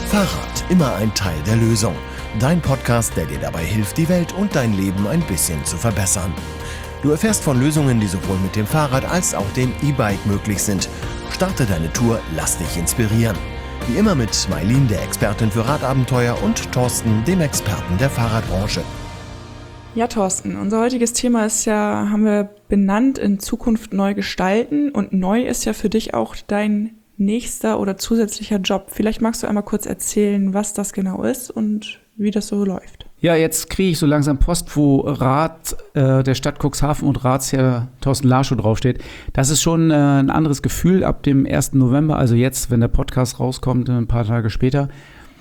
Fahrrad, immer ein Teil der Lösung. Dein Podcast, der dir dabei hilft, die Welt und dein Leben ein bisschen zu verbessern. Du erfährst von Lösungen, die sowohl mit dem Fahrrad als auch dem E-Bike möglich sind. Starte deine Tour, lass dich inspirieren. Wie immer mit Mailin, der Expertin für Radabenteuer, und Thorsten, dem Experten der Fahrradbranche. Ja, Thorsten, unser heutiges Thema ist ja, haben wir benannt, in Zukunft neu gestalten. Und neu ist ja für dich auch dein nächster oder zusätzlicher Job. Vielleicht magst du einmal kurz erzählen, was das genau ist und wie das so läuft. Ja, jetzt kriege ich so langsam Post, wo Rad der Stadt Cuxhaven und Ratsherr Thorsten Laschow draufsteht. Das ist schon ein anderes Gefühl ab dem 1. November, also jetzt, wenn der Podcast rauskommt, ein paar Tage später.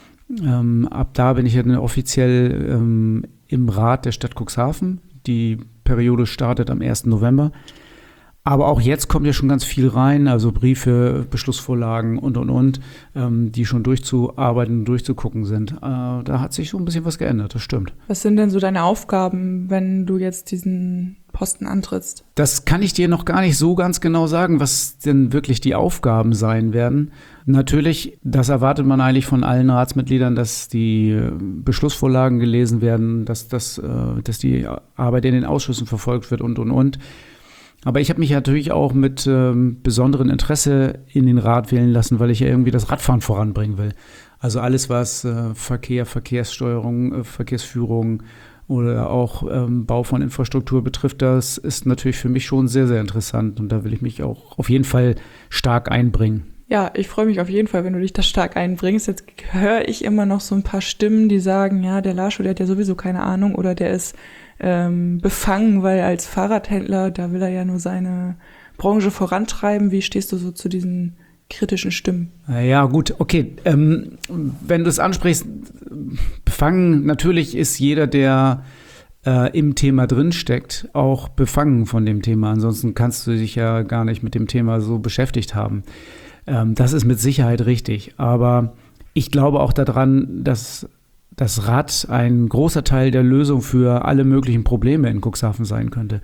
Ab da bin ich ja offiziell im Rat der Stadt Cuxhaven. Die Periode startet am 1. November. Aber auch jetzt kommt ja schon ganz viel rein, also Briefe, Beschlussvorlagen und, die schon durchzuarbeiten und durchzugucken sind. Da hat sich so ein bisschen was geändert, das stimmt. Was sind denn so deine Aufgaben, wenn du jetzt diesen Posten antrittst? Das kann ich dir noch gar nicht so ganz genau sagen, was denn wirklich die Aufgaben sein werden. Natürlich, das erwartet man eigentlich von allen Ratsmitgliedern, dass die Beschlussvorlagen gelesen werden, dass die Arbeit in den Ausschüssen verfolgt wird und. Aber ich habe mich natürlich auch mit besonderem Interesse in den Rat wählen lassen, weil ich ja irgendwie das Radfahren voranbringen will. Also alles, was Verkehr, Verkehrssteuerung, Verkehrsführung oder auch Bau von Infrastruktur betrifft, das ist natürlich für mich schon sehr, sehr interessant. Und da will ich mich auch auf jeden Fall stark einbringen. Ja, ich freue mich auf jeden Fall, wenn du dich da stark einbringst. Jetzt höre ich immer noch so ein paar Stimmen, die sagen, ja, der Laschow, der hat ja sowieso keine Ahnung oder der ist befangen, weil als Fahrradhändler, da will er ja nur seine Branche vorantreiben. Wie stehst du so zu diesen kritischen Stimmen? Ja, gut, okay. Wenn du es ansprichst, befangen, natürlich ist jeder, der im Thema drinsteckt, auch befangen von dem Thema. Ansonsten kannst du dich ja gar nicht mit dem Thema so beschäftigt haben. Das ist mit Sicherheit richtig. Aber ich glaube auch daran, dass das Rad ein großer Teil der Lösung für alle möglichen Probleme in Cuxhaven sein könnte.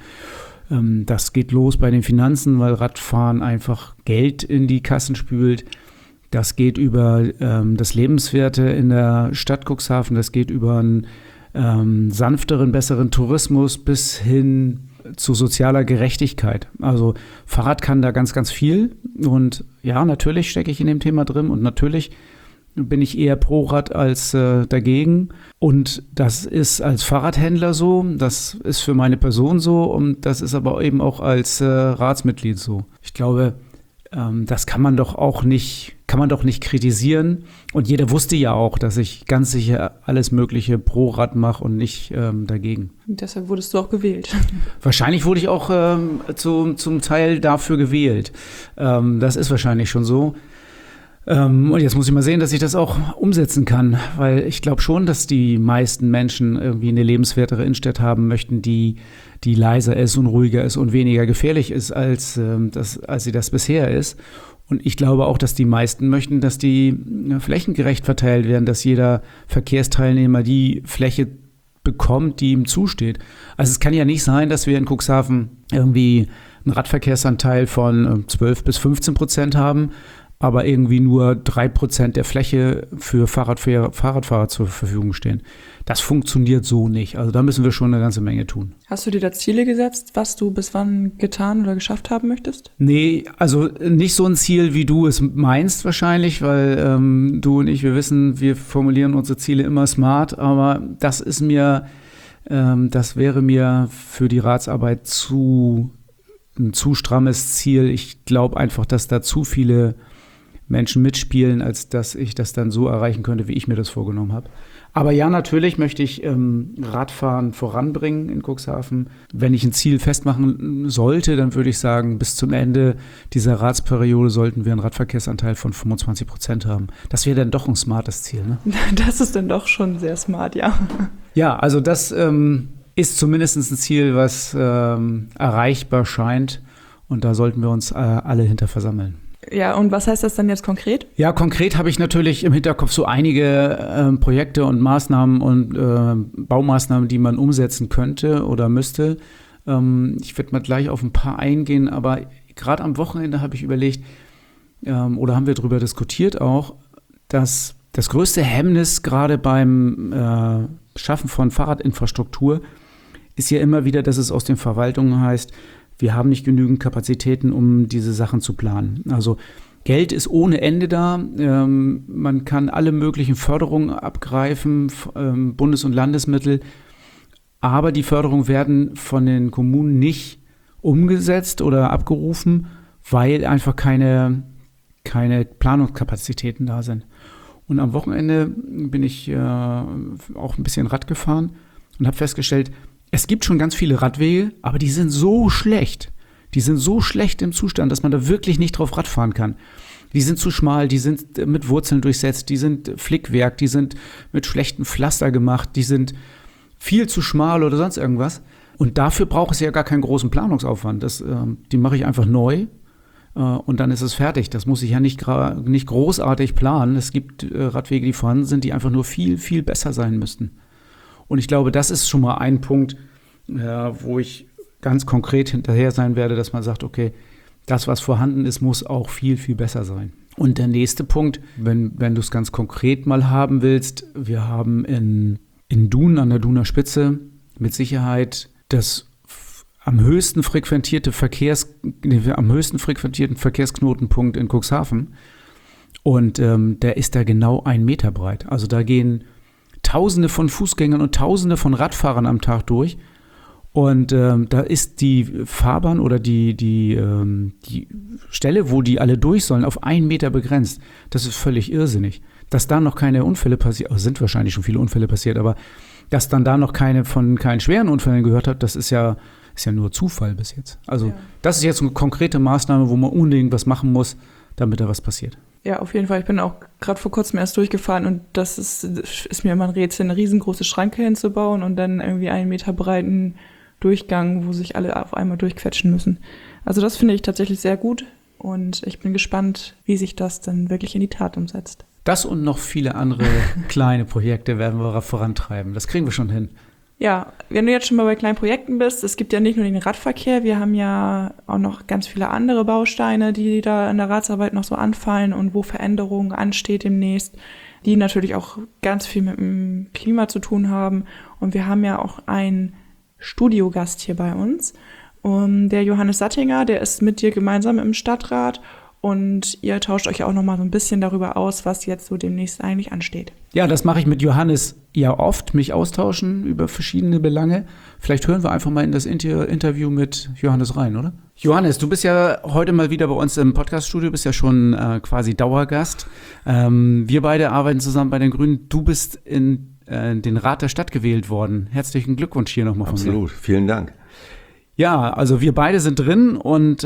Das geht los bei den Finanzen, weil Radfahren einfach Geld in die Kassen spült. Das geht über das Lebenswerte in der Stadt Cuxhaven. Das geht über einen sanfteren, besseren Tourismus bis hin zu sozialer Gerechtigkeit. Also Fahrrad kann da ganz, ganz viel. Und ja, natürlich stecke ich in dem Thema drin und natürlich bin ich eher pro Rad als dagegen. Und das ist als Fahrradhändler so, das ist für meine Person so und das ist aber eben auch als Ratsmitglied so. Ich glaube, das kann man doch nicht kritisieren. Und jeder wusste ja auch, dass ich ganz sicher alles Mögliche pro Rad mache und nicht dagegen. Und deshalb wurdest du auch gewählt. Wahrscheinlich wurde ich auch zum Teil dafür gewählt. Das ist wahrscheinlich schon so. Und jetzt muss ich mal sehen, dass ich das auch umsetzen kann, weil ich glaube schon, dass die meisten Menschen irgendwie eine lebenswertere Innenstadt haben möchten, die leiser ist und ruhiger ist und weniger gefährlich ist, als sie das bisher ist. Und ich glaube auch, dass die meisten möchten, dass die flächengerecht verteilt werden, dass jeder Verkehrsteilnehmer die Fläche bekommt, die ihm zusteht. Also es kann ja nicht sein, dass wir in Cuxhaven irgendwie einen Radverkehrsanteil von 12-15% haben, aber irgendwie nur 3% der Fläche für Fahrradfahrer zur Verfügung stehen. Das funktioniert so nicht. Also da müssen wir schon eine ganze Menge tun. Hast du dir da Ziele gesetzt, was du bis wann getan oder geschafft haben möchtest? Nee, also nicht so ein Ziel, wie du es meinst wahrscheinlich, weil du und ich, wir wissen, wir formulieren unsere Ziele immer smart, aber das wäre mir für die Ratsarbeit ein zu strammes Ziel. Ich glaube einfach, dass da zu viele Menschen mitspielen, als dass ich das dann so erreichen könnte, wie ich mir das vorgenommen habe. Aber ja, natürlich möchte ich Radfahren voranbringen in Cuxhaven. Wenn ich ein Ziel festmachen sollte, dann würde ich sagen, bis zum Ende dieser Ratsperiode sollten wir einen Radverkehrsanteil von 25% haben. Das wäre dann doch ein smartes Ziel, ne? Das ist dann doch schon sehr smart, ja. Ja, also das ist zumindest ein Ziel, was erreichbar scheint. Und da sollten wir uns alle hinter versammeln. Ja, und was heißt das dann jetzt konkret? Ja, konkret habe ich natürlich im Hinterkopf so einige Projekte und Maßnahmen und Baumaßnahmen, die man umsetzen könnte oder müsste. Ich werde mal gleich auf ein paar eingehen, aber gerade am Wochenende habe ich überlegt, oder haben wir darüber diskutiert auch, dass Das größte Hemmnis gerade beim Schaffen von Fahrradinfrastruktur ist ja immer wieder, dass es aus den Verwaltungen heißt, wir haben nicht genügend Kapazitäten, um diese Sachen zu planen. Also Geld ist ohne Ende da. Man kann alle möglichen Förderungen abgreifen, Bundes- und Landesmittel. Aber die Förderungen werden von den Kommunen nicht umgesetzt oder abgerufen, weil einfach keine Planungskapazitäten da sind. Und am Wochenende bin ich auch ein bisschen Rad gefahren und habe festgestellt, es gibt schon ganz viele Radwege, aber die sind so schlecht. Die sind so schlecht im Zustand, dass man da wirklich nicht drauf Rad fahren kann. Die sind zu schmal, die sind mit Wurzeln durchsetzt, die sind Flickwerk, die sind mit schlechtem Pflaster gemacht, die sind viel zu schmal oder sonst irgendwas. Und dafür braucht es ja gar keinen großen Planungsaufwand. Die mache ich einfach neu und dann ist es fertig. Das muss ich ja nicht großartig planen. Es gibt Radwege, die vorhanden sind, die einfach nur viel, viel besser sein müssten. Und ich glaube, das ist schon mal ein Punkt, wo ich ganz konkret hinterher sein werde, dass man sagt, okay, das, was vorhanden ist, muss auch viel, viel besser sein. Und der nächste Punkt, wenn du es ganz konkret mal haben willst, wir haben in Dun, an der Duner Spitze, mit Sicherheit das am höchsten frequentierten Verkehrsknotenpunkt in Cuxhaven. Und der ist da genau 1 Meter breit. Also da gehen Tausende von Fußgängern und Tausende von Radfahrern am Tag durch. Und da ist die Fahrbahn oder die Stelle, wo die alle durch sollen, auf 1 Meter begrenzt. Das ist völlig irrsinnig. Dass da noch keine Unfälle passiert, sind wahrscheinlich schon viele Unfälle passiert, aber dass dann da noch keinen schweren Unfällen gehört hat, das ist ja nur Zufall bis jetzt. Also Das ist jetzt eine konkrete Maßnahme, wo man unbedingt was machen muss, damit da was passiert. Ja, auf jeden Fall. Ich bin auch gerade vor kurzem erst durchgefahren und das ist mir immer ein Rätsel, eine riesengroße Schranke hinzubauen und dann irgendwie 1 Meter breiten Durchgang, wo sich alle auf einmal durchquetschen müssen. Also das finde ich tatsächlich sehr gut und ich bin gespannt, wie sich das dann wirklich in die Tat umsetzt. Das und noch viele andere kleine Projekte werden wir vorantreiben. Das kriegen wir schon hin. Ja, wenn du jetzt schon mal bei kleinen Projekten bist, es gibt ja nicht nur den Radverkehr, wir haben ja auch noch ganz viele andere Bausteine, die da in der Ratsarbeit noch so anfallen und wo Veränderungen ansteht demnächst, die natürlich auch ganz viel mit dem Klima zu tun haben. Und wir haben ja auch einen Studiogast hier bei uns, der Johannes Sattinger, der ist mit dir gemeinsam im Stadtrat. Und ihr tauscht euch auch noch mal so ein bisschen darüber aus, was jetzt so demnächst eigentlich ansteht. Ja, das mache ich mit Johannes ja oft, mich austauschen über verschiedene Belange. Vielleicht hören wir einfach mal in das Interview mit Johannes rein, oder? Johannes, du bist ja heute mal wieder bei uns im Podcaststudio, bist ja schon quasi Dauergast. Wir beide arbeiten zusammen bei den Grünen. Du bist in den Rat der Stadt gewählt worden. Herzlichen Glückwunsch hier nochmal von mir. Absolut, vielen Dank. Ja, also wir beide sind drin und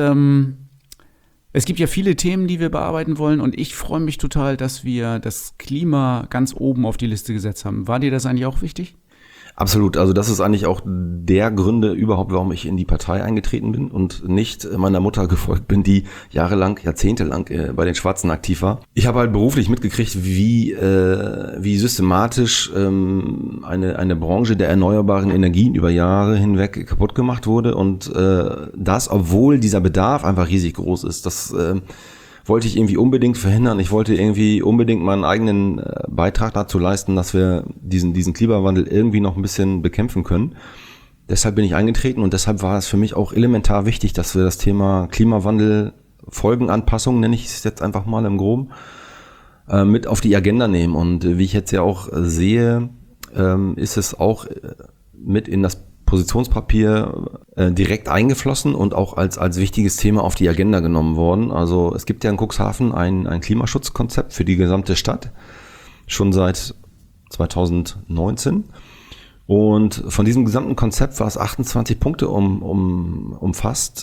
es gibt ja viele Themen, die wir bearbeiten wollen und ich freue mich total, dass wir das Klima ganz oben auf die Liste gesetzt haben. War dir das eigentlich auch wichtig? Absolut, also das ist eigentlich auch der Gründe überhaupt, warum ich in die Partei eingetreten bin und nicht meiner Mutter gefolgt bin, die jahrzehntelang bei den Schwarzen aktiv war. Ich habe halt beruflich mitgekriegt, wie systematisch eine Branche der erneuerbaren Energien über Jahre hinweg kaputt gemacht wurde und das, obwohl dieser Bedarf einfach riesig groß ist. Das wollte ich irgendwie unbedingt verhindern. Ich wollte irgendwie unbedingt meinen eigenen Beitrag dazu leisten, dass wir diesen Klimawandel irgendwie noch ein bisschen bekämpfen können. Deshalb bin ich eingetreten und deshalb war es für mich auch elementar wichtig, dass wir das Thema Klimawandel, Folgenanpassung, nenne ich es jetzt einfach mal im Groben, mit auf die Agenda nehmen. Und wie ich jetzt ja auch sehe, ist es auch mit in das Positionspapier direkt eingeflossen und auch als wichtiges Thema auf die Agenda genommen worden. Also es gibt ja in Cuxhaven ein Klimaschutzkonzept für die gesamte Stadt, schon seit 2019. Und von diesem gesamten Konzept, was 28 Punkte umfasst,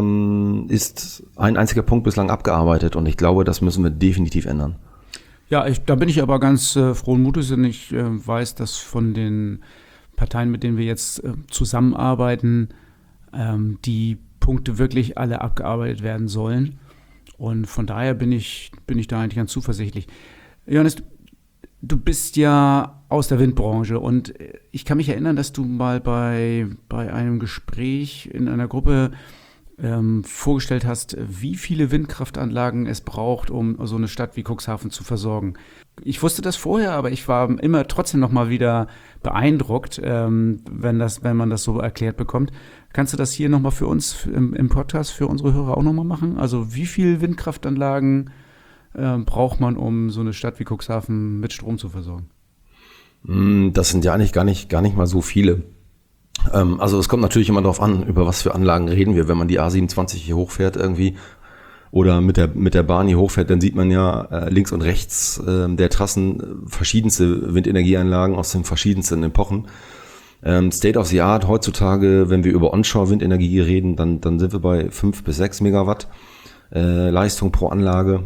ist ein einziger Punkt bislang abgearbeitet. Und ich glaube, das müssen wir definitiv ändern. Ja, da bin ich aber ganz frohen Mutes, denn ich weiß, dass von den Parteien, mit denen wir jetzt zusammenarbeiten, die Punkte wirklich alle abgearbeitet werden sollen. Und von daher bin ich da eigentlich ganz zuversichtlich. Johannes, du bist ja aus der Windbranche und ich kann mich erinnern, dass du mal bei einem Gespräch in einer Gruppe vorgestellt hast, wie viele Windkraftanlagen es braucht, um so eine Stadt wie Cuxhaven zu versorgen. Ich wusste das vorher, aber ich war immer trotzdem noch mal wieder beeindruckt, wenn man das so erklärt bekommt. Kannst du das hier noch mal für uns im Podcast, für unsere Hörer auch noch mal machen? Also wie viele Windkraftanlagen braucht man, um so eine Stadt wie Cuxhaven mit Strom zu versorgen? Das sind ja eigentlich gar nicht mal so viele. Also es kommt natürlich immer darauf an, über was für Anlagen reden wir. Wenn man die A27 hier hochfährt irgendwie oder mit der Bahn hier hochfährt, dann sieht man ja links und rechts der Trassen verschiedenste Windenergieanlagen aus den verschiedensten Epochen. State of the Art heutzutage, wenn wir über Onshore-Windenergie reden, dann sind wir bei 5 bis 6 Megawatt Leistung pro Anlage.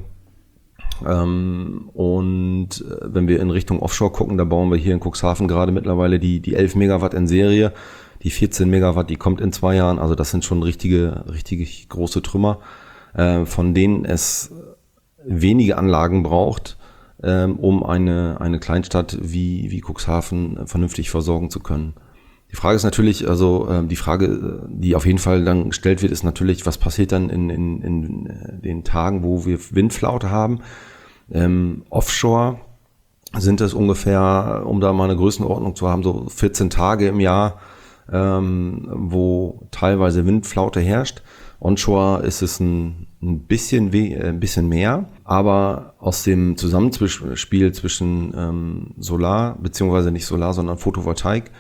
Und wenn wir in Richtung Offshore gucken, da bauen wir hier in Cuxhaven gerade mittlerweile die 11 Megawatt in Serie. Die 14 Megawatt, die kommt in 2 Jahren. Also das sind schon richtige große Trümmer, von denen es wenige Anlagen braucht, um eine Kleinstadt wie Cuxhaven vernünftig versorgen zu können. Die Frage ist natürlich, die Frage, die auf jeden Fall dann gestellt wird, ist natürlich, was passiert dann in den Tagen, wo wir Windflaute haben? Offshore sind es ungefähr, um da mal eine Größenordnung zu haben, so 14 Tage im Jahr, wo teilweise Windflaute herrscht. Onshore ist es ein bisschen mehr, aber aus dem Zusammenspiel zwischen Solar, beziehungsweise nicht Solar, sondern Photovoltaik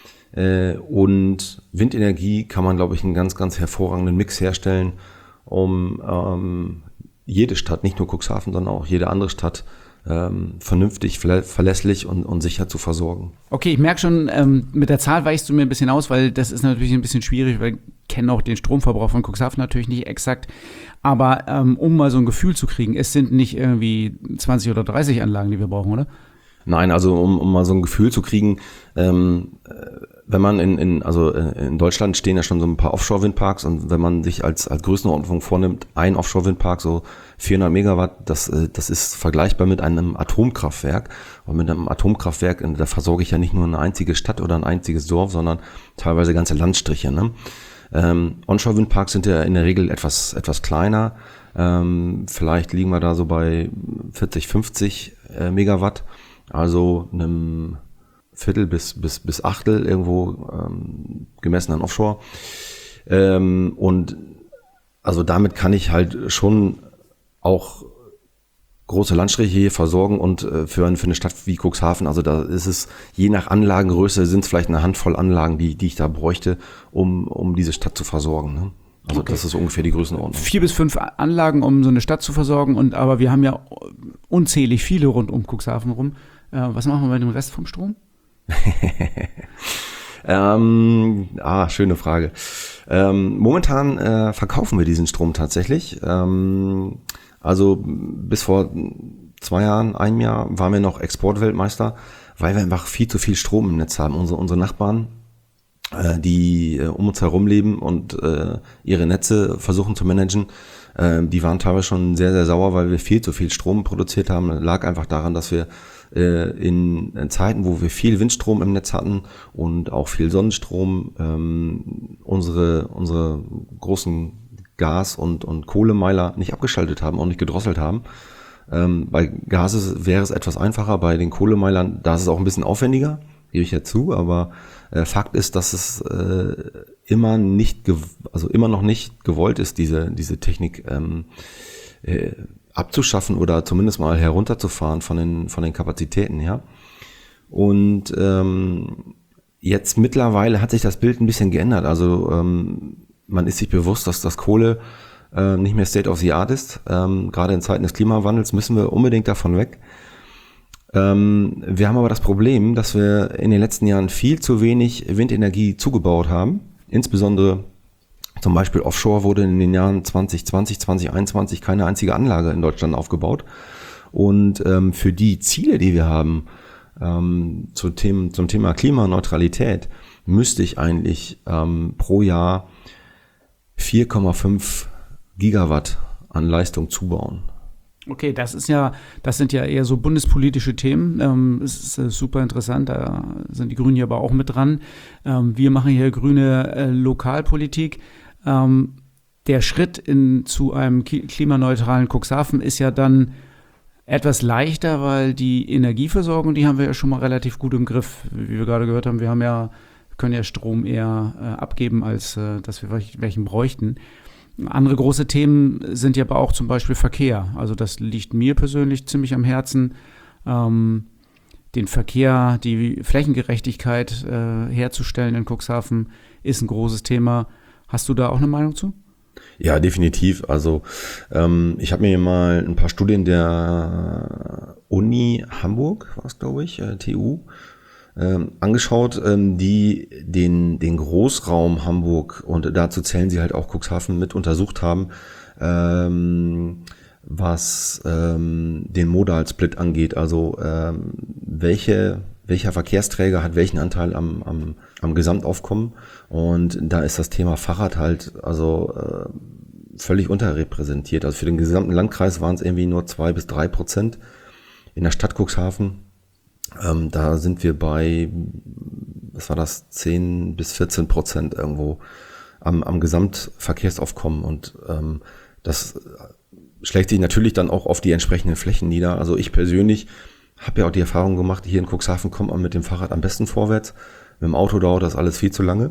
und Windenergie kann man, glaube ich, einen ganz, ganz hervorragenden Mix herstellen, um jede Stadt, nicht nur Cuxhaven, sondern auch jede andere Stadt vernünftig, verlässlich und sicher zu versorgen. Okay, ich merke schon, mit der Zahl weichst du mir ein bisschen aus, weil das ist natürlich ein bisschen schwierig, weil ich kenne auch den Stromverbrauch von Cuxhaven natürlich nicht exakt. Aber um mal so ein Gefühl zu kriegen, es sind nicht irgendwie 20 oder 30 Anlagen, die wir brauchen, oder? Nein, also um mal so ein Gefühl zu kriegen, wenn man in Deutschland stehen ja schon so ein paar Offshore-Windparks und wenn man sich als Größenordnung vornimmt, ein Offshore-Windpark, so 400 Megawatt, das ist vergleichbar mit einem Atomkraftwerk. Und mit einem Atomkraftwerk, da versorge ich ja nicht nur eine einzige Stadt oder ein einziges Dorf, sondern teilweise ganze Landstriche. Ne? Onshore-Windparks sind ja in der Regel etwas kleiner. Vielleicht liegen wir da so bei 40, 50 Megawatt. Also einem Viertel bis Achtel irgendwo gemessen an Offshore. Und also damit kann ich halt schon auch große Landstriche hier versorgen und für eine Stadt wie Cuxhaven, also da ist es je nach Anlagengröße sind es vielleicht eine Handvoll Anlagen, die ich da bräuchte, um diese Stadt zu versorgen. Ne? Also okay. Das ist ungefähr die Größenordnung. 4 bis 5 Anlagen, um so eine Stadt zu versorgen, aber wir haben ja unzählig viele rund um Cuxhaven rum. Was machen wir mit dem Rest vom Strom? Schöne Frage. Momentan verkaufen wir diesen Strom tatsächlich. Also bis vor 2 Jahren, 1 Jahr waren wir noch Exportweltmeister, weil wir einfach viel zu viel Strom im Netz haben. Unsere Nachbarn, die um uns herum leben und ihre Netze versuchen zu managen, die waren teilweise schon sehr, sehr sauer, weil wir viel zu viel Strom produziert haben. Das lag einfach daran, dass wir in Zeiten, wo wir viel Windstrom im Netz hatten und auch viel Sonnenstrom, unsere großen Gas- und Kohlemeiler nicht abgeschaltet haben und nicht gedrosselt haben. Bei Gas wäre es etwas einfacher, bei den Kohlemeilern, da ist es auch ein bisschen aufwendiger, gebe ich ja zu, aber Fakt ist, dass es immer noch nicht gewollt ist, diese Technik abzuschaffen oder zumindest mal herunterzufahren von den Kapazitäten her. Und jetzt mittlerweile hat sich das Bild ein bisschen geändert. Also man ist sich bewusst, dass das Kohle nicht mehr State of the Art ist. Gerade in Zeiten des Klimawandels müssen wir unbedingt davon weg. Wir haben aber das Problem, dass wir in den letzten Jahren viel zu wenig Windenergie zugebaut haben. Insbesondere zum Beispiel Offshore wurde in den Jahren 2020, 2021 keine einzige Anlage in Deutschland aufgebaut. Und für die Ziele, die wir haben, zum Thema Klimaneutralität, müsste ich eigentlich pro Jahr 4,5 Gigawatt an Leistung zubauen. Okay, das sind ja eher so bundespolitische Themen. Es ist super interessant, da sind die Grünen hier aber auch mit dran. Wir machen hier grüne Lokalpolitik. der Schritt zu einem klimaneutralen Cuxhaven ist ja dann etwas leichter, weil die Energieversorgung, die haben wir ja schon mal relativ gut im Griff. Wie wir gerade gehört haben, können ja Strom eher abgeben, als dass wir welchen bräuchten. Andere große Themen sind ja aber auch zum Beispiel Verkehr. Also das liegt mir persönlich ziemlich am Herzen. Den Verkehr, die Flächengerechtigkeit herzustellen in Cuxhaven ist ein großes Thema. Hast du da auch eine Meinung zu? Ja, definitiv. Also ich habe mir mal ein paar Studien der Uni Hamburg, war es glaube ich, TU, angeschaut, die den Großraum Hamburg, und dazu zählen sie halt auch Cuxhaven, mit untersucht haben, was den Modal-Split angeht. Also welcher Verkehrsträger hat welchen Anteil am Gesamtaufkommen, und da ist das Thema Fahrrad halt völlig unterrepräsentiert. Also für den gesamten Landkreis waren es irgendwie nur 2-3%. In der Stadt Cuxhaven, da sind wir bei, was war das, 10-14% irgendwo am Gesamtverkehrsaufkommen, und das schlägt sich natürlich dann auch auf die entsprechenden Flächen nieder. Also ich persönlich habe ja auch die Erfahrung gemacht, hier in Cuxhaven kommt man mit dem Fahrrad am besten vorwärts. Mit dem Auto dauert das alles viel zu lange.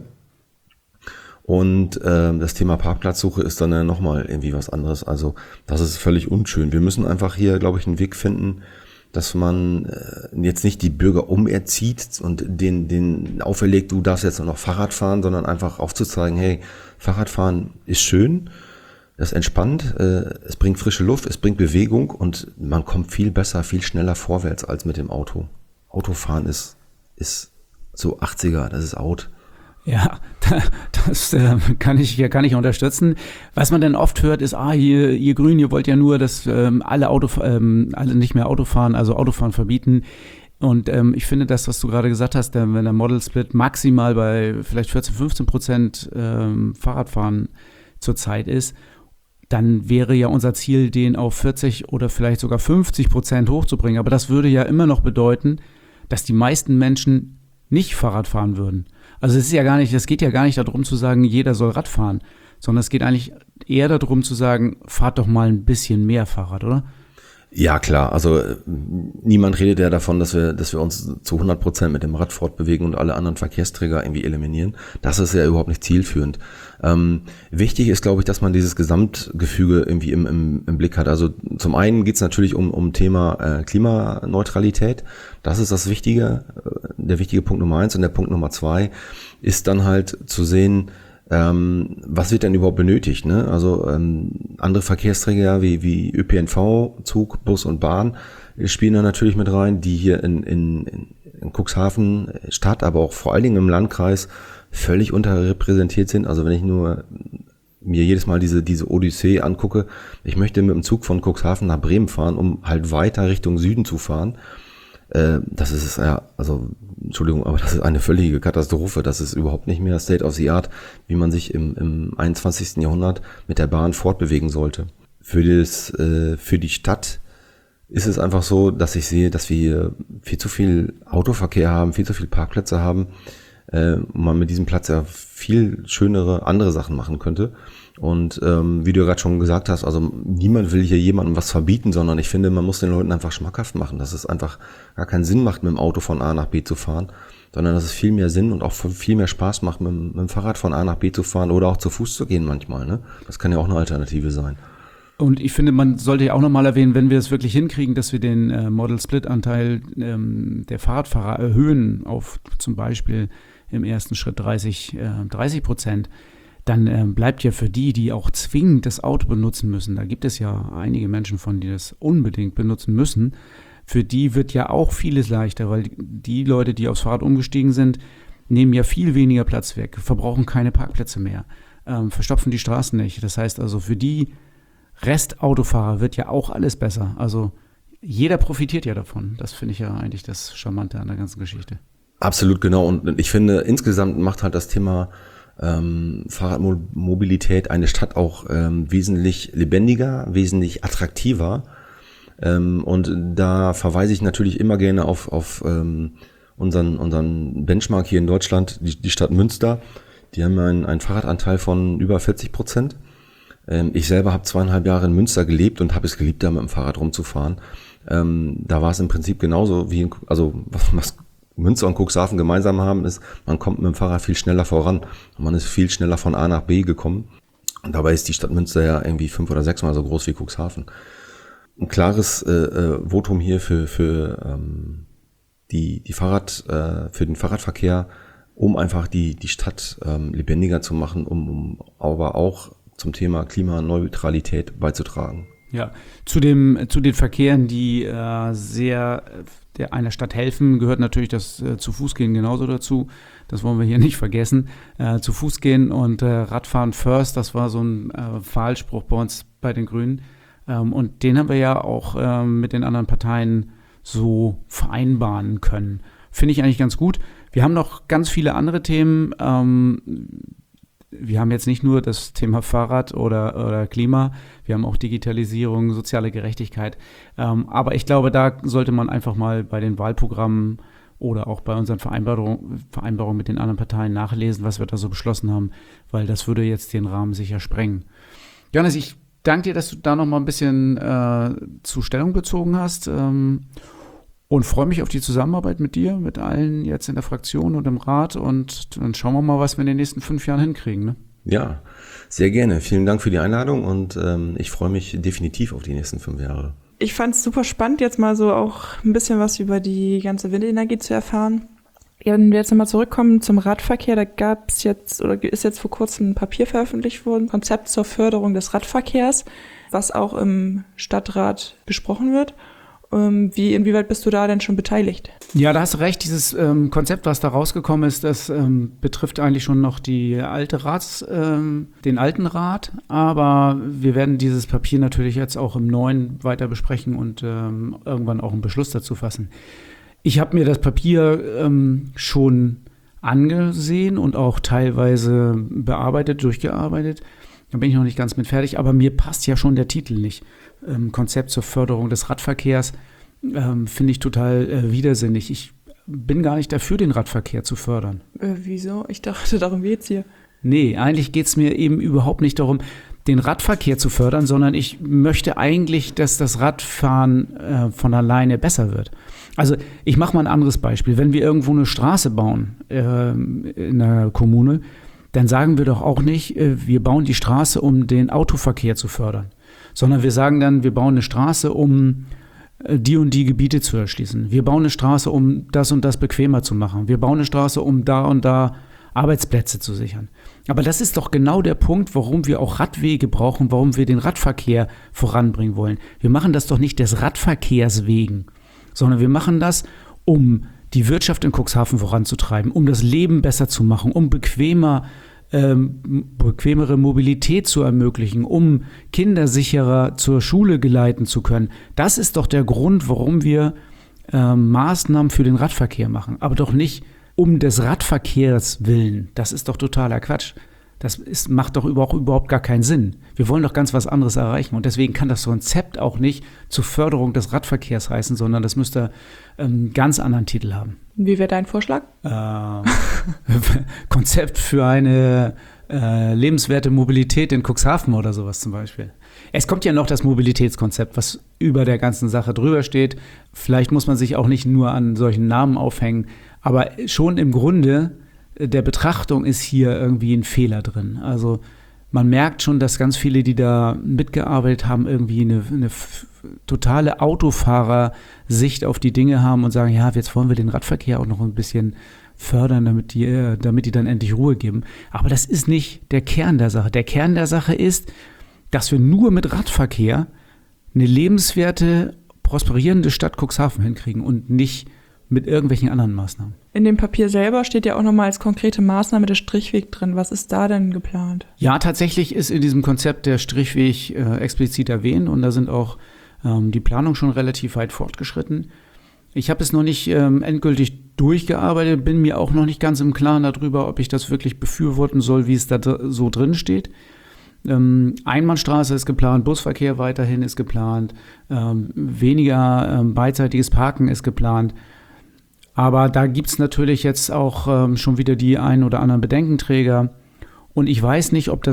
Und das Thema Parkplatzsuche ist dann nochmal irgendwie was anderes. Also das ist völlig unschön. Wir müssen einfach hier, glaube ich, einen Weg finden, dass man jetzt nicht die Bürger umerzieht und denen auferlegt, du darfst jetzt nur noch Fahrrad fahren, sondern einfach aufzuzeigen, hey, Fahrradfahren ist schön, das entspannt, es bringt frische Luft, es bringt Bewegung, und man kommt viel besser, viel schneller vorwärts als mit dem Auto. Autofahren ist so 80er, das ist out. Ja, das kann ich unterstützen. Was man dann oft hört, ist, ihr Grünen, ihr wollt ja nur, dass alle nicht mehr Auto fahren, also Autofahren verbieten. Und ich finde das, was du gerade gesagt hast, wenn der Model Split maximal bei vielleicht 14-15% Fahrradfahren zurzeit ist, dann wäre ja unser Ziel, den auf 40 oder vielleicht sogar 50% hochzubringen. Aber das würde ja immer noch bedeuten, dass die meisten Menschen nicht Fahrrad fahren würden. Also es geht ja gar nicht darum zu sagen, jeder soll Rad fahren, sondern es geht eigentlich eher darum zu sagen, fahrt doch mal ein bisschen mehr Fahrrad, oder? Ja, klar. Also niemand redet ja davon, dass wir uns zu 100% mit dem Rad fortbewegen und alle anderen Verkehrsträger irgendwie eliminieren. Das ist ja überhaupt nicht zielführend. Wichtig ist, glaube ich, dass man dieses Gesamtgefüge irgendwie im Blick hat. Also zum einen geht es natürlich um Thema Klimaneutralität. Das ist das Wichtige, der wichtige Punkt Nummer 1. Und der Punkt Nummer 2 ist dann halt zu sehen, was wird denn überhaupt benötigt, ne? Also andere Verkehrsträger wie ÖPNV, Zug, Bus und Bahn spielen da natürlich mit rein, die hier in Cuxhaven Stadt, aber auch vor allen Dingen im Landkreis völlig unterrepräsentiert sind. Also wenn ich nur mir jedes Mal diese Odyssee angucke, ich möchte mit dem Zug von Cuxhaven nach Bremen fahren, um halt weiter Richtung Süden zu fahren. Das ist ja, also Entschuldigung, aber das ist eine völlige Katastrophe. Das ist überhaupt nicht mehr State of the Art, wie man sich im 21. Jahrhundert mit der Bahn fortbewegen sollte. Für die Stadt ist es einfach so, dass ich sehe, dass wir viel zu viel Autoverkehr haben, viel zu viele Parkplätze haben, man mit diesem Platz ja viel schönere andere Sachen machen könnte. Und wie du ja gerade schon gesagt hast, also niemand will hier jemandem was verbieten, sondern ich finde, man muss den Leuten einfach schmackhaft machen, dass es einfach gar keinen Sinn macht, mit dem Auto von A nach B zu fahren, sondern dass es viel mehr Sinn und auch viel mehr Spaß macht, mit dem Fahrrad von A nach B zu fahren oder auch zu Fuß zu gehen manchmal, ne? Das kann ja auch eine Alternative sein. Und ich finde, man sollte ja auch nochmal erwähnen, wenn wir es wirklich hinkriegen, dass wir den Model-Split-Anteil der Fahrradfahrer erhöhen auf zum Beispiel im ersten Schritt 30%, dann bleibt ja für die auch zwingend das Auto benutzen müssen, da gibt es ja einige Menschen von, die das unbedingt benutzen müssen, für die wird ja auch vieles leichter, weil die Leute, die aufs Fahrrad umgestiegen sind, nehmen ja viel weniger Platz weg, verbrauchen keine Parkplätze mehr, verstopfen die Straßen nicht. Das heißt also, für die Restautofahrer wird ja auch alles besser. Also jeder profitiert ja davon. Das finde ich ja eigentlich das Charmante an der ganzen Geschichte. Absolut, genau. Und ich finde, insgesamt macht halt das Thema Fahrradmobilität eine Stadt auch wesentlich lebendiger, wesentlich attraktiver. Und da verweise ich natürlich immer gerne auf unseren Benchmark hier in Deutschland, die Stadt Münster. Die haben einen Fahrradanteil von über 40%. Ich selber habe 2,5 Jahre in Münster gelebt und habe es geliebt, da mit dem Fahrrad rumzufahren. Da war es im Prinzip genauso wie, was Münster und Cuxhaven gemeinsam haben, ist, man kommt mit dem Fahrrad viel schneller voran. Und man ist viel schneller von A nach B gekommen. Und dabei ist die Stadt Münster ja irgendwie 5 oder 6 Mal so groß wie Cuxhaven. Ein klares Votum hier für den Fahrradverkehr, um einfach die Stadt lebendiger zu machen, um aber auch zum Thema Klimaneutralität beizutragen. Ja, zu den Verkehren, die sehr einer Stadt helfen, gehört natürlich das zu Fuß gehen genauso dazu. Das wollen wir hier nicht vergessen. Zu Fuß gehen und Radfahren first, das war so ein Wahlspruch bei uns bei den Grünen. Und den haben wir ja auch mit den anderen Parteien so vereinbaren können. Finde ich eigentlich ganz gut. Wir haben noch ganz viele andere Themen. Wir haben jetzt nicht nur das Thema Fahrrad oder Klima, wir haben auch Digitalisierung, soziale Gerechtigkeit. Aber ich glaube, da sollte man einfach mal bei den Wahlprogrammen oder auch bei unseren Vereinbarungen mit den anderen Parteien nachlesen, was wir da so beschlossen haben, weil das würde jetzt den Rahmen sicher sprengen. Johannes, ich danke dir, dass du da noch mal ein bisschen zu Stellung bezogen hast und freue mich auf die Zusammenarbeit mit dir, mit allen jetzt in der Fraktion und im Rat und dann schauen wir mal, was wir in den nächsten 5 Jahren hinkriegen. Ne? Ja, sehr gerne. Vielen Dank für die Einladung und ich freue mich definitiv auf die nächsten 5 Jahre. Ich fand es super spannend, jetzt mal so auch ein bisschen was über die ganze Windenergie zu erfahren. Ja, wenn wir jetzt nochmal zurückkommen zum Radverkehr, da ist jetzt vor kurzem ein Papier veröffentlicht worden, Konzept zur Förderung des Radverkehrs, was auch im Stadtrat besprochen wird. Inwieweit bist du da denn schon beteiligt? Ja, da hast du recht. Dieses Konzept, was da rausgekommen ist, das betrifft eigentlich schon noch den alten Rat. Aber wir werden dieses Papier natürlich jetzt auch im neuen weiter besprechen und irgendwann auch einen Beschluss dazu fassen. Ich habe mir das Papier schon angesehen und auch teilweise durchgearbeitet. Da bin ich noch nicht ganz mit fertig, aber mir passt ja schon der Titel nicht. Konzept zur Förderung des Radverkehrs finde ich total widersinnig. Ich bin gar nicht dafür, den Radverkehr zu fördern. Wieso? Ich dachte, darum geht's hier. Nee, eigentlich geht's mir eben überhaupt nicht darum, den Radverkehr zu fördern, sondern ich möchte eigentlich, dass das Radfahren von alleine besser wird. Also ich mache mal ein anderes Beispiel. Wenn wir irgendwo eine Straße bauen in einer Kommune, dann sagen wir doch auch nicht, wir bauen die Straße, um den Autoverkehr zu fördern, sondern wir sagen dann, wir bauen eine Straße, um die und die Gebiete zu erschließen. Wir bauen eine Straße, um das und das bequemer zu machen. Wir bauen eine Straße, um da und da Arbeitsplätze zu sichern. Aber das ist doch genau der Punkt, warum wir auch Radwege brauchen, warum wir den Radverkehr voranbringen wollen. Wir machen das doch nicht des Radverkehrs wegen, sondern wir machen das, um die Wirtschaft in Cuxhaven voranzutreiben, um das Leben besser zu machen, um bequemere Mobilität zu ermöglichen, um Kinder sicherer zur Schule geleiten zu können. Das ist doch der Grund, warum wir Maßnahmen für den Radverkehr machen, aber doch nicht um des Radverkehrs willen. Das ist doch totaler Quatsch. Macht doch überhaupt gar keinen Sinn. Wir wollen doch ganz was anderes erreichen und deswegen kann das Konzept auch nicht zur Förderung des Radverkehrs heißen, sondern das müsste einen ganz anderen Titel haben. Wie wäre dein Vorschlag? Konzept für eine lebenswerte Mobilität in Cuxhaven oder sowas zum Beispiel. Es kommt ja noch das Mobilitätskonzept, was über der ganzen Sache drüber steht. Vielleicht muss man sich auch nicht nur an solchen Namen aufhängen, aber schon im Grunde der Betrachtung ist hier irgendwie ein Fehler drin. Also man merkt schon, dass ganz viele, die da mitgearbeitet haben, irgendwie eine totale Autofahrersicht auf die Dinge haben und sagen, ja, jetzt wollen wir den Radverkehr auch noch ein bisschen fördern, damit die dann endlich Ruhe geben. Aber das ist nicht der Kern der Sache. Der Kern der Sache ist, dass wir nur mit Radverkehr eine lebenswerte, prosperierende Stadt Cuxhaven hinkriegen und nicht mit irgendwelchen anderen Maßnahmen. In dem Papier selber steht ja auch nochmal als konkrete Maßnahme der Strichweg drin. Was ist da denn geplant? Ja, tatsächlich ist in diesem Konzept der Strichweg explizit erwähnt und da sind auch die Planungen schon relativ weit fortgeschritten. Ich habe es noch nicht endgültig durchgearbeitet, bin mir auch noch nicht ganz im Klaren darüber, ob ich das wirklich befürworten soll, wie es da so drin steht. Einbahnstraße ist geplant, Busverkehr weiterhin ist geplant, weniger beidseitiges Parken ist geplant. Aber da gibt es natürlich jetzt auch schon wieder die ein oder anderen Bedenkenträger. Und ich weiß nicht, ob das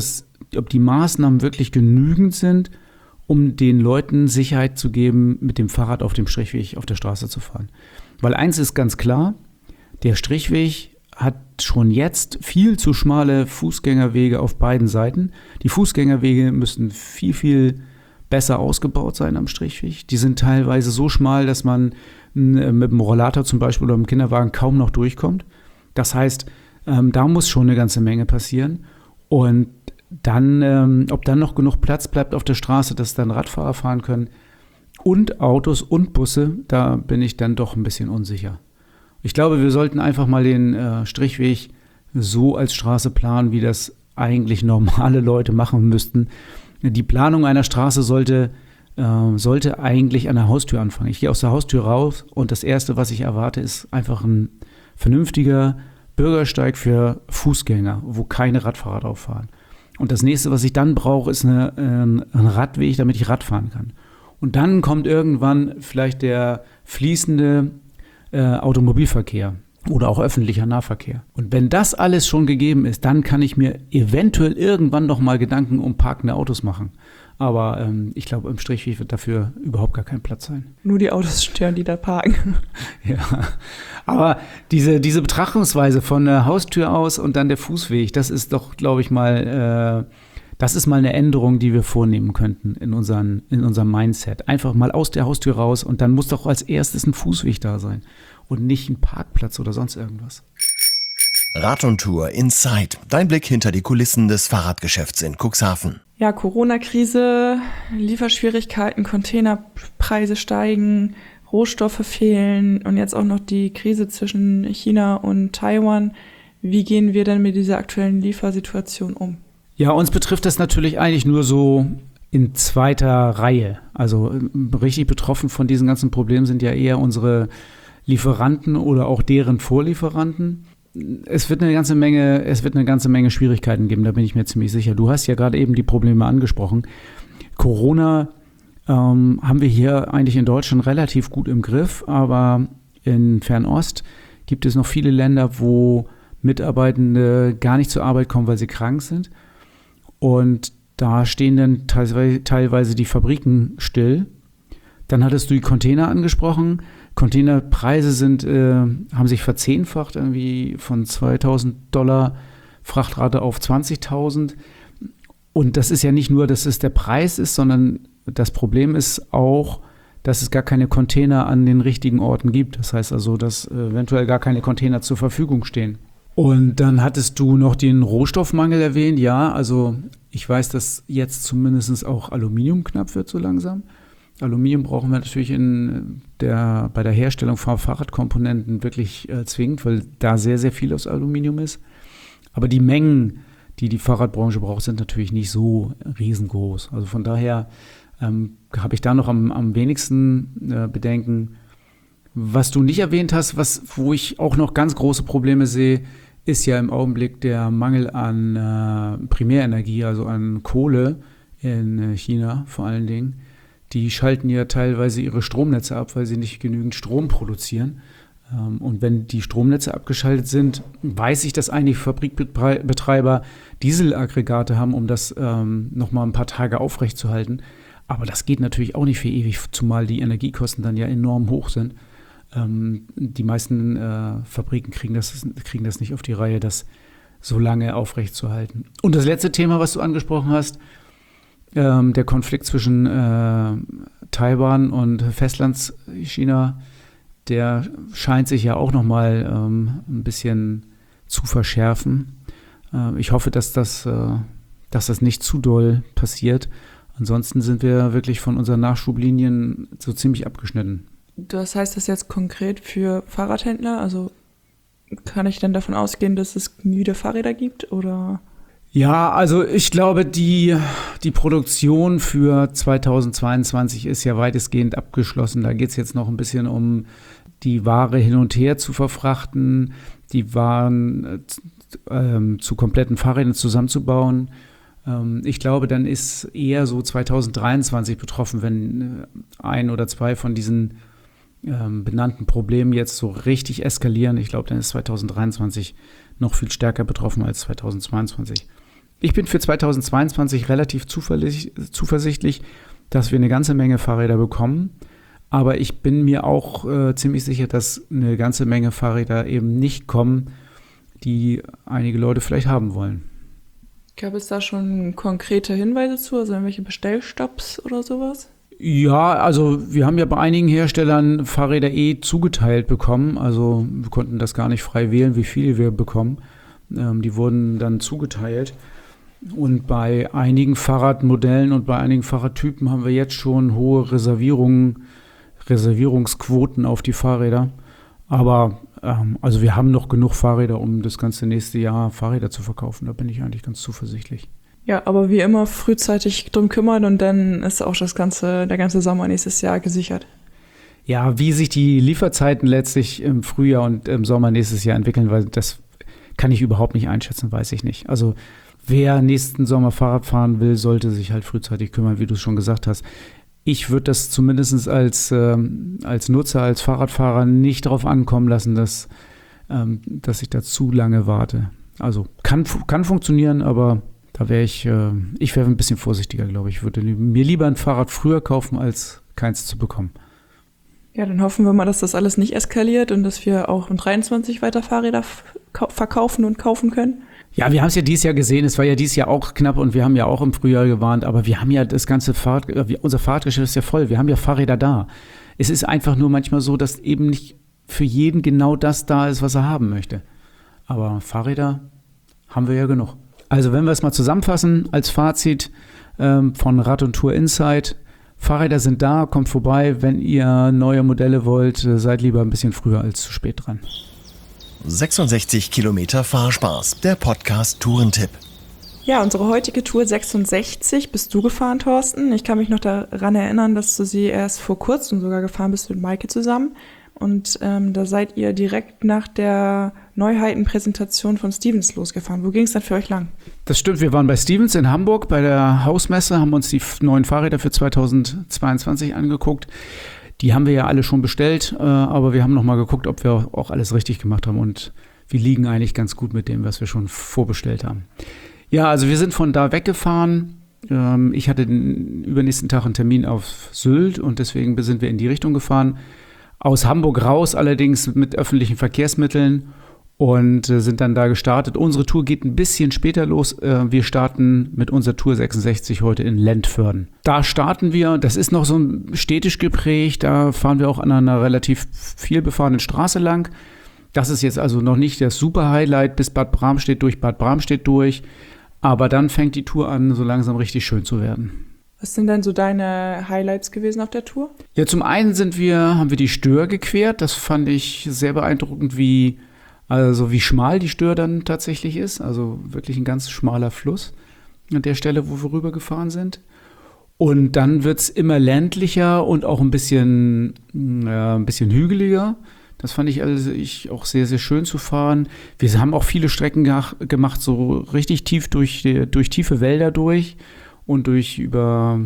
ob die Maßnahmen wirklich genügend sind, um den Leuten Sicherheit zu geben, mit dem Fahrrad auf dem Strichweg auf der Straße zu fahren. Weil eins ist ganz klar, der Strichweg hat schon jetzt viel zu schmale Fußgängerwege auf beiden Seiten. Die Fußgängerwege müssen viel, viel besser ausgebaut sein am Strichweg. Die sind teilweise so schmal, dass man mit dem Rollator zum Beispiel oder mit dem Kinderwagen kaum noch durchkommt. Das heißt, da muss schon eine ganze Menge passieren. Und dann, ob dann noch genug Platz bleibt auf der Straße, dass dann Radfahrer fahren können und Autos und Busse, da bin ich dann doch ein bisschen unsicher. Ich glaube, wir sollten einfach mal den Strichweg so als Straße planen, wie das eigentlich normale Leute machen müssten. Die Planung einer Straße sollte eigentlich an der Haustür anfangen. Ich gehe aus der Haustür raus und das Erste, was ich erwarte, ist einfach ein vernünftiger Bürgersteig für Fußgänger, wo keine Radfahrer drauf fahren. Und das Nächste, was ich dann brauche, ist ein Radweg, damit ich Rad fahren kann. Und dann kommt irgendwann vielleicht der fließende Automobilverkehr oder auch öffentlicher Nahverkehr. Und wenn das alles schon gegeben ist, dann kann ich mir eventuell irgendwann noch mal Gedanken um parkende Autos machen. Aber ich glaube, im Strichweg wird dafür überhaupt gar kein Platz sein. Nur die Autos stören, die da parken. Ja, aber diese Betrachtungsweise von der Haustür aus und dann der Fußweg, das ist doch, glaube ich mal, das ist mal eine Änderung, die wir vornehmen könnten in unserem Mindset. Einfach mal aus der Haustür raus und dann muss doch als erstes ein Fußweg da sein und nicht ein Parkplatz oder sonst irgendwas. Rad und Tour Inside. Dein Blick hinter die Kulissen des Fahrradgeschäfts in Cuxhaven. Ja, Corona-Krise, Lieferschwierigkeiten, Containerpreise steigen, Rohstoffe fehlen und jetzt auch noch die Krise zwischen China und Taiwan. Wie gehen wir denn mit dieser aktuellen Liefersituation um? Ja, uns betrifft das natürlich eigentlich nur so in zweiter Reihe. Also richtig betroffen von diesen ganzen Problemen sind ja eher unsere Lieferanten oder auch deren Vorlieferanten. Es wird eine ganze Menge Schwierigkeiten geben, da bin ich mir ziemlich sicher. Du hast ja gerade eben die Probleme angesprochen. Corona haben wir hier eigentlich in Deutschland relativ gut im Griff, aber in Fernost gibt es noch viele Länder, wo Mitarbeitende gar nicht zur Arbeit kommen, weil sie krank sind. Und da stehen dann teilweise die Fabriken still. Dann hattest du die Container angesprochen. Containerpreise haben sich verzehnfacht, irgendwie von $2.000 Frachtrate auf 20.000. Und das ist ja nicht nur, dass es der Preis ist, sondern das Problem ist auch, dass es gar keine Container an den richtigen Orten gibt. Das heißt also, dass eventuell gar keine Container zur Verfügung stehen. Und dann hattest du noch den Rohstoffmangel erwähnt. Ja, also ich weiß, dass jetzt zumindest auch Aluminium knapp wird so langsam. Aluminium brauchen wir natürlich bei der Herstellung von Fahrradkomponenten wirklich zwingend, weil da sehr, sehr viel aus Aluminium ist. Aber die Mengen, die die Fahrradbranche braucht, sind natürlich nicht so riesengroß. Also von daher habe ich da noch am wenigsten Bedenken. Was du nicht erwähnt hast, wo ich auch noch ganz große Probleme sehe, ist ja im Augenblick der Mangel an Primärenergie, also an Kohle in China vor allen Dingen. Die schalten ja teilweise ihre Stromnetze ab, weil sie nicht genügend Strom produzieren. Und wenn die Stromnetze abgeschaltet sind, weiß ich, dass einige Fabrikbetreiber Dieselaggregate haben, um das noch mal ein paar Tage aufrechtzuerhalten. Aber das geht natürlich auch nicht für ewig, zumal die Energiekosten dann ja enorm hoch sind. Die meisten Fabriken kriegen das nicht auf die Reihe, das so lange aufrechtzuerhalten. Und das letzte Thema, was du angesprochen hast, der Konflikt zwischen Taiwan und Festlandschina, der scheint sich ja auch noch mal ein bisschen zu verschärfen. Ich hoffe, dass das nicht zu doll passiert. Ansonsten sind wir wirklich von unseren Nachschublinien so ziemlich abgeschnitten. Das heißt das jetzt konkret für Fahrradhändler? Also kann ich denn davon ausgehen, dass es wieder Fahrräder gibt, oder? Ja, also ich glaube, die Produktion für 2022 ist ja weitestgehend abgeschlossen. Da geht es jetzt noch ein bisschen um die Ware hin und her zu verfrachten, die Waren zu kompletten Fahrrädern zusammenzubauen. Ich glaube, dann ist eher so 2023 betroffen, wenn ein oder zwei von diesen benannten Problemen jetzt so richtig eskalieren. Ich glaube, dann ist 2023 noch viel stärker betroffen als 2022. Ich bin für 2022 relativ zuversichtlich, dass wir eine ganze Menge Fahrräder bekommen. Aber ich bin mir auch ziemlich sicher, dass eine ganze Menge Fahrräder eben nicht kommen, die einige Leute vielleicht haben wollen. Gab es da schon konkrete Hinweise zu, also irgendwelche Bestellstopps oder sowas? Ja, also wir haben ja bei einigen Herstellern Fahrräder zugeteilt bekommen. Also wir konnten das gar nicht frei wählen, wie viele wir bekommen. Die wurden dann zugeteilt. Und bei einigen Fahrradmodellen und bei einigen Fahrradtypen haben wir jetzt schon hohe Reservierungsquoten auf die Fahrräder. Aber also wir haben noch genug Fahrräder, um das ganze nächste Jahr Fahrräder zu verkaufen. Da bin ich eigentlich ganz zuversichtlich. Ja, aber wie immer frühzeitig drum kümmern und dann ist auch der ganze Sommer nächstes Jahr gesichert. Ja, wie sich die Lieferzeiten letztlich im Frühjahr und im Sommer nächstes Jahr entwickeln, weil das kann ich überhaupt nicht einschätzen, weiß ich nicht. Also wer nächsten Sommer Fahrrad fahren will, sollte sich halt frühzeitig kümmern, wie du es schon gesagt hast. Ich würde das zumindest als Nutzer, als Fahrradfahrer nicht darauf ankommen lassen, dass ich da zu lange warte. Also kann funktionieren, aber da wäre ich wäre ein bisschen vorsichtiger, glaube ich. Ich würde mir lieber ein Fahrrad früher kaufen, als keins zu bekommen. Ja, dann hoffen wir mal, dass das alles nicht eskaliert und dass wir auch in 23 weiter Fahrräder verkaufen und kaufen können. Ja, wir haben es ja dieses Jahr gesehen, es war ja dieses Jahr auch knapp und wir haben ja auch im Frühjahr gewarnt, aber wir haben ja das ganze unser Fahrradgeschäft ist ja voll, wir haben ja Fahrräder da. Es ist einfach nur manchmal so, dass eben nicht für jeden genau das da ist, was er haben möchte. Aber Fahrräder haben wir ja genug. Also wenn wir es mal zusammenfassen als Fazit von Rad und Tour Insight, Fahrräder sind da, kommt vorbei, wenn ihr neue Modelle wollt, seid lieber ein bisschen früher als zu spät dran. 66 Kilometer Fahrspaß, der Podcast Tourentipp. Ja, unsere heutige Tour 66 bist du gefahren, Thorsten. Ich kann mich noch daran erinnern, dass du sie erst vor kurzem sogar gefahren bist mit Maike zusammen. Und da seid ihr direkt nach der Neuheitenpräsentation von Stevens losgefahren. Wo ging es dann für euch lang? Das stimmt, wir waren bei Stevens in Hamburg bei der Hausmesse, haben uns die neuen Fahrräder für 2022 angeguckt. Die haben wir ja alle schon bestellt, aber wir haben noch mal geguckt, ob wir auch alles richtig gemacht haben und wir liegen eigentlich ganz gut mit dem, was wir schon vorbestellt haben. Ja, also wir sind von da weggefahren. Ich hatte den übernächsten Tag einen Termin auf Sylt und deswegen sind wir in die Richtung gefahren. Aus Hamburg raus allerdings mit öffentlichen Verkehrsmitteln und sind dann da gestartet. Unsere Tour geht ein bisschen später los. Wir starten mit unserer Tour 66 heute in Lentförden. Da starten wir, das ist noch so städtisch geprägt, da fahren wir auch an einer relativ viel befahrenen Straße lang. Das ist jetzt also noch nicht das super Highlight bis Bad Bramstedt durch, aber dann fängt die Tour an, so langsam richtig schön zu werden. Was sind denn so deine Highlights gewesen auf der Tour? Ja, zum einen haben wir die Stör gequert. Das fand ich sehr beeindruckend, wie schmal die Stör dann tatsächlich ist. Also wirklich ein ganz schmaler Fluss an der Stelle, wo wir rübergefahren sind. Und dann wird es immer ländlicher und auch ein bisschen hügeliger. Das fand ich auch sehr, sehr schön zu fahren. Wir haben auch viele Strecken gemacht, so richtig tief durch tiefe Wälder durch. Und über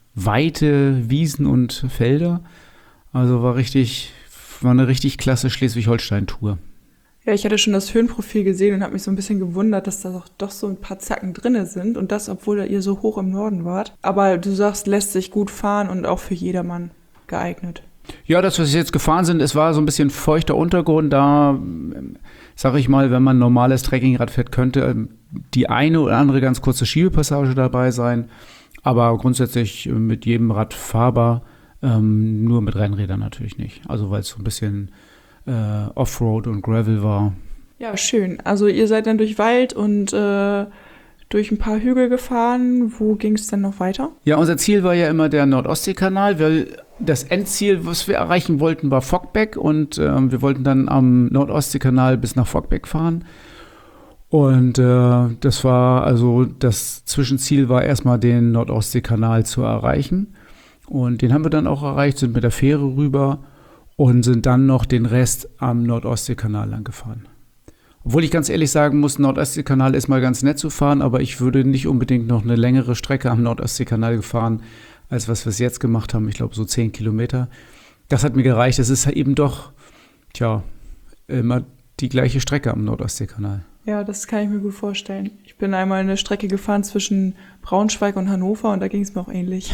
weite Wiesen und Felder. Also war eine richtig klasse Schleswig-Holstein-Tour. Ja, ich hatte schon das Höhenprofil gesehen und habe mich so ein bisschen gewundert, dass da doch so ein paar Zacken drinne sind. Und das, obwohl ihr so hoch im Norden wart. Aber du sagst, lässt sich gut fahren und auch für jedermann geeignet. Ja, das, was wir jetzt gefahren sind, es war so ein bisschen feuchter Untergrund. Da, sage ich mal, wenn man ein normales Trekkingrad fährt, könnte die eine oder andere ganz kurze Schiebepassage dabei sein. Aber grundsätzlich mit jedem Rad fahrbar, nur mit Rennrädern natürlich nicht. Also weil es so ein bisschen Offroad und Gravel war. Ja, schön. Also ihr seid dann durch Wald und durch ein paar Hügel gefahren. Wo ging es denn noch weiter? Ja, unser Ziel war ja immer der Nordostseekanal, weil das Endziel, was wir erreichen wollten, war Foggbeck und wir wollten dann am Nordostseekanal bis nach Foggbeck fahren. Und das Zwischenziel war erstmal den Nordostseekanal zu erreichen. Und den haben wir dann auch erreicht, sind mit der Fähre rüber und sind dann noch den Rest am Nordostseekanal lang gefahren. Obwohl ich ganz ehrlich sagen muss, Nordostseekanal ist mal ganz nett zu fahren, aber ich würde nicht unbedingt noch eine längere Strecke am Nordostseekanal gefahren, als was wir es jetzt gemacht haben. Ich glaube so 10 Kilometer. Das hat mir gereicht. Es ist eben doch, immer die gleiche Strecke am Nordostseekanal. Ja, das kann ich mir gut vorstellen. Ich bin einmal eine Strecke gefahren zwischen Braunschweig und Hannover und da ging es mir auch ähnlich.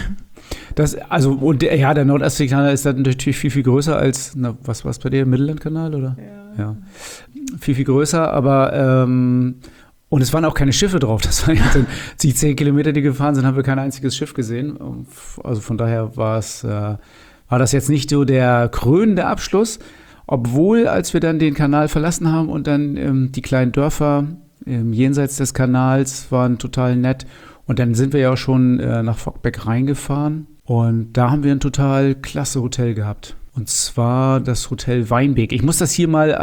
Der Nordostseekanal ist dann natürlich viel, viel größer als, was war's bei dir, Mittellandkanal, oder? Ja. Viel, viel größer, aber und es waren auch keine Schiffe drauf. Das waren jetzt die 10 Kilometer, die gefahren sind, haben wir kein einziges Schiff gesehen. Also von daher war das jetzt nicht so der krönende Abschluss. Obwohl, als wir dann den Kanal verlassen haben und dann die kleinen Dörfer jenseits des Kanals waren total nett. Und dann sind wir ja auch schon nach Fockbeck reingefahren. Und da haben wir ein total klasse Hotel gehabt. Und zwar das Hotel Weinbeek. Ich muss das hier mal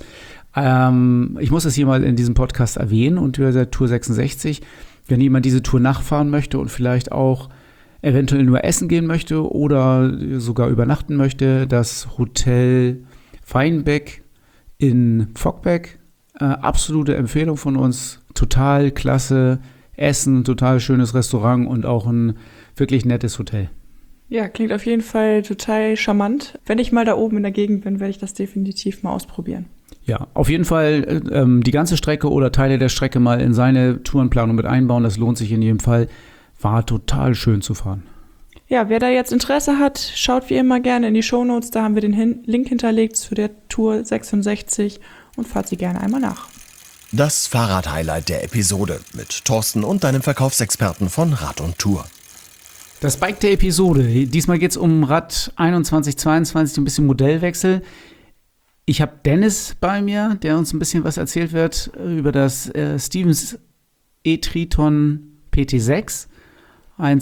in diesem Podcast erwähnen und über der Tour 66. Wenn jemand diese Tour nachfahren möchte und vielleicht auch eventuell nur essen gehen möchte oder sogar übernachten möchte, das Hotel Weinbeck in Fockbeck, absolute Empfehlung von uns, total klasse Essen, total schönes Restaurant und auch ein wirklich nettes Hotel. Ja, klingt auf jeden Fall total charmant. Wenn ich mal da oben in der Gegend bin, werde ich das definitiv mal ausprobieren. Ja, auf jeden Fall die ganze Strecke oder Teile der Strecke mal in seine Tourenplanung mit einbauen, das lohnt sich in jedem Fall. War total schön zu fahren. Ja, wer da jetzt Interesse hat, schaut wie immer gerne in die Shownotes, da haben wir den Link hinterlegt zu der Tour 66 und fahrt sie gerne einmal nach. Das Fahrrad-Highlight der Episode mit Thorsten und deinem Verkaufsexperten von Rad und Tour. Das Bike der Episode. Diesmal geht es um Rad 2122, ein bisschen Modellwechsel. Ich habe Dennis bei mir, der uns ein bisschen was erzählt wird über das Stevens E-Triton PT6. Ein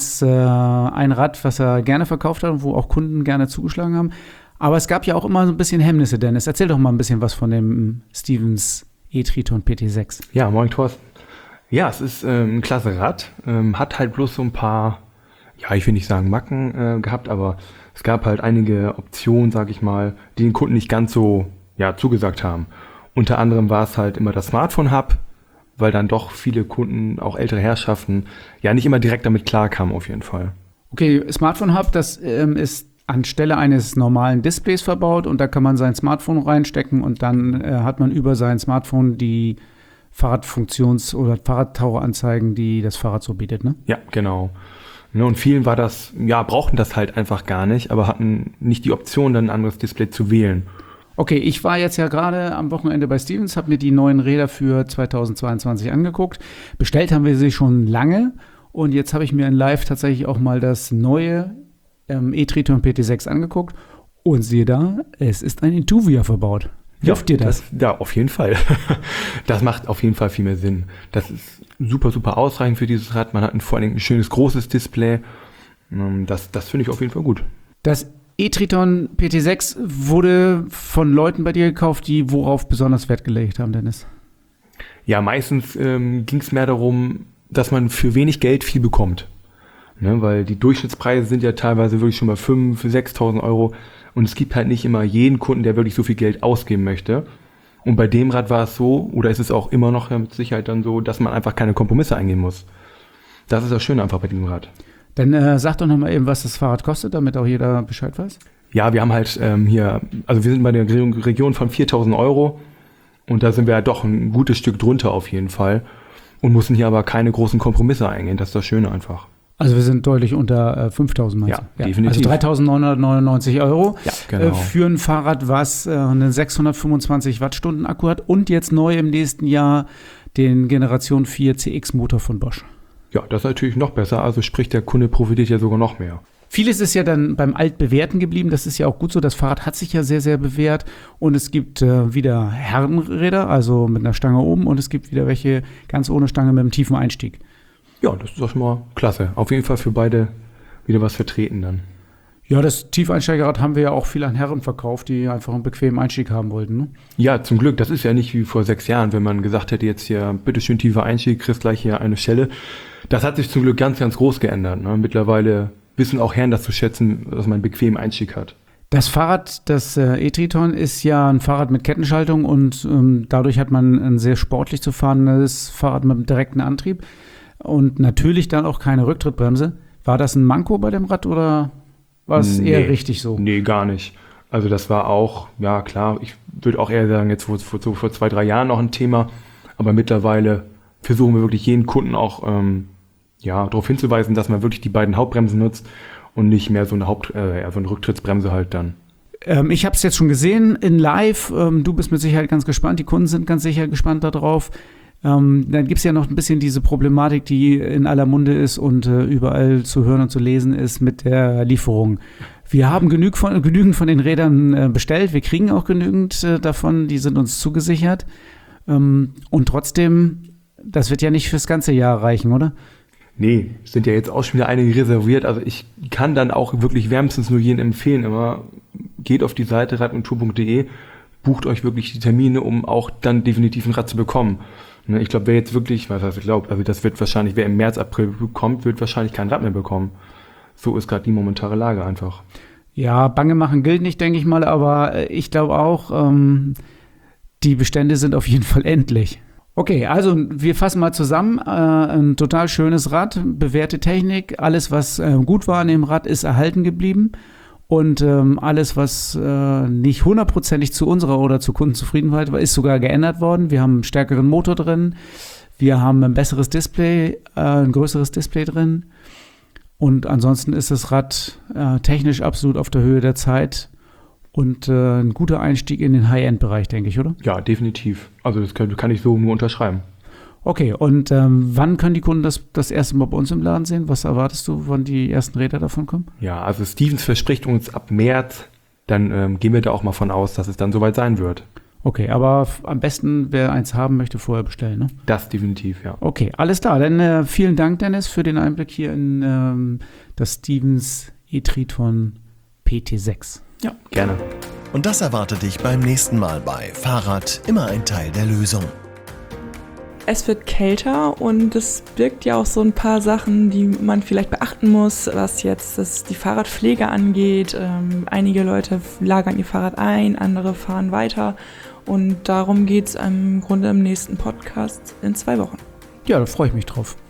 Rad, was er gerne verkauft hat und wo auch Kunden gerne zugeschlagen haben. Aber es gab ja auch immer so ein bisschen Hemmnisse, Dennis. Erzähl doch mal ein bisschen was von dem Stevens E-Triton PT6. Ja, moin Thorsten. Ja, es ist ein klasse Rad. Hat halt bloß so ein paar, ja, ich will nicht sagen Macken gehabt, aber es gab halt einige Optionen, sag ich mal, die den Kunden nicht ganz so zugesagt haben. Unter anderem war es halt immer das Smartphone-Hub, weil dann doch viele Kunden, auch ältere Herrschaften, ja nicht immer direkt damit klarkamen auf jeden Fall. Okay, Smartphone Hub, das ist anstelle eines normalen Displays verbaut und da kann man sein Smartphone reinstecken und dann hat man über sein Smartphone die Fahrradfunktions- oder Fahrradtaucheranzeigen, die das Fahrrad so bietet, ne? Ja, genau. Ne, und vielen war das, brauchten das halt einfach gar nicht, aber hatten nicht die Option, dann ein anderes Display zu wählen. Okay, ich war jetzt ja gerade am Wochenende bei Stevens, habe mir die neuen Räder für 2022 angeguckt. Bestellt haben wir sie schon lange und jetzt habe ich mir in Live tatsächlich auch mal das neue E-Triton PT6 angeguckt und siehe da, es ist ein Intuvia verbaut. Hilft dir das? Ja, auf jeden Fall. Das macht auf jeden Fall viel mehr Sinn. Das ist super, super ausreichend für dieses Rad. Man hat vor allen Dingen ein schönes, großes Display. Das finde ich auf jeden Fall gut. Das E-Triton PT6 wurde von Leuten bei dir gekauft, die worauf besonders Wert gelegt haben, Dennis? Ja, meistens ging es mehr darum, dass man für wenig Geld viel bekommt. Ne, weil die Durchschnittspreise sind ja teilweise wirklich schon bei 5.000, 6.000 Euro. Und es gibt halt nicht immer jeden Kunden, der wirklich so viel Geld ausgeben möchte. Und bei dem Rad war es so, oder ist es auch immer noch mit Sicherheit dann so, dass man einfach keine Kompromisse eingehen muss. Das ist das Schöne einfach bei diesem Rad. Dann sag doch nochmal eben, was das Fahrrad kostet, damit auch jeder Bescheid weiß. Ja, wir haben halt wir sind bei der Region von 4.000 Euro und da sind wir ja doch ein gutes Stück drunter auf jeden Fall und mussten hier aber keine großen Kompromisse eingehen, das ist das Schöne einfach. Also wir sind deutlich unter 5.000 meinst du? Ja, definitiv. Also 3.999 Euro genau. Für ein Fahrrad, was einen 625 Wattstunden Akku hat und jetzt neu im nächsten Jahr den Generation 4 CX Motor von Bosch. Ja, das ist natürlich noch besser, also sprich, der Kunde profitiert ja sogar noch mehr. Vieles ist ja dann beim Altbewährten geblieben, das ist ja auch gut so, das Fahrrad hat sich ja sehr, sehr bewährt und es gibt wieder Herrenräder, also mit einer Stange oben und es gibt wieder welche ganz ohne Stange mit einem tiefen Einstieg. Ja, das ist doch schon mal klasse. Auf jeden Fall für beide wieder was vertreten dann. Ja, das Tiefeinsteigerrad haben wir ja auch viel an Herren verkauft, die einfach einen bequemen Einstieg haben wollten, ne? Ja, zum Glück. Das ist ja nicht wie vor 6 Jahren, wenn man gesagt hätte, jetzt hier, bitteschön, tiefer Einstieg, kriegst gleich hier eine Schelle. Das hat sich zum Glück ganz, ganz groß geändert, ne? Mittlerweile wissen auch Herren das zu schätzen, dass man einen bequemen Einstieg hat. Das Fahrrad, das E-Triton, ist ja ein Fahrrad mit Kettenschaltung und dadurch hat man ein sehr sportlich zu fahrendes Fahrrad mit einem direkten Antrieb und natürlich dann auch keine Rücktrittbremse. War das ein Manko bei dem Rad oder war es eher richtig so? Nee, gar nicht. Also das war auch, ja klar, ich würde auch eher sagen, jetzt vor 2-3 Jahren noch ein Thema, Aber mittlerweile versuchen wir wirklich jeden Kunden auch darauf hinzuweisen, dass man wirklich die beiden Hauptbremsen nutzt und nicht mehr so eine so eine Rücktrittsbremse halt dann. Ich habe es jetzt schon gesehen in live. Du bist mit Sicherheit ganz gespannt. Die Kunden sind ganz sicher gespannt darauf. Dann gibt es ja noch ein bisschen diese Problematik, die in aller Munde ist und überall zu hören und zu lesen ist mit der Lieferung. Wir haben genügend von den Rädern bestellt. Wir kriegen auch genügend davon. Die sind uns zugesichert. Und trotzdem, das wird ja nicht fürs ganze Jahr reichen, oder? Nee, es sind ja jetzt auch schon wieder einige reserviert. Also ich kann dann auch wirklich wärmstens nur jedem empfehlen, immer geht auf die Seite radundtour.de, bucht euch wirklich die Termine, um auch dann definitiv ein Rad zu bekommen. Ne, ich glaube, wer jetzt wirklich, also das wird wahrscheinlich, wer im März, April bekommt, wird wahrscheinlich kein Rad mehr bekommen. So ist gerade die momentane Lage einfach. Ja, Bange machen gilt nicht, denke ich mal, aber ich glaube auch, die Bestände sind auf jeden Fall endlich. Okay, also wir fassen mal zusammen. Ein total schönes Rad, bewährte Technik. Alles, was gut war an dem Rad, ist erhalten geblieben. Und alles, was nicht hundertprozentig zu unserer oder zu Kundenzufriedenheit war, ist sogar geändert worden. Wir haben einen stärkeren Motor drin. Wir haben ein besseres Display, ein größeres Display drin. Und ansonsten ist das Rad technisch absolut auf der Höhe der Zeit. Und ein guter Einstieg in den High-End-Bereich, denke ich, oder? Ja, definitiv. Also das kann ich so nur unterschreiben. Okay, und wann können die Kunden das erste Mal bei uns im Laden sehen? Was erwartest du, wann die ersten Räder davon kommen? Ja, also Stevens verspricht uns ab März, dann gehen wir da auch mal von aus, dass es dann soweit sein wird. Okay, aber am besten, wer eins haben möchte, vorher bestellen, ne? Das definitiv, ja. Okay, alles klar. Dann vielen Dank, Dennis, für den Einblick hier in das Stevens e-Triton PT6. Ja, gerne. Und das erwartet dich beim nächsten Mal bei Fahrrad, immer ein Teil der Lösung. Es wird kälter und es birgt ja auch so ein paar Sachen, die man vielleicht beachten muss, was jetzt die Fahrradpflege angeht. Einige Leute lagern ihr Fahrrad ein, andere fahren weiter. Und darum geht es im Grunde im nächsten Podcast in 2 Wochen. Ja, da freue ich mich drauf.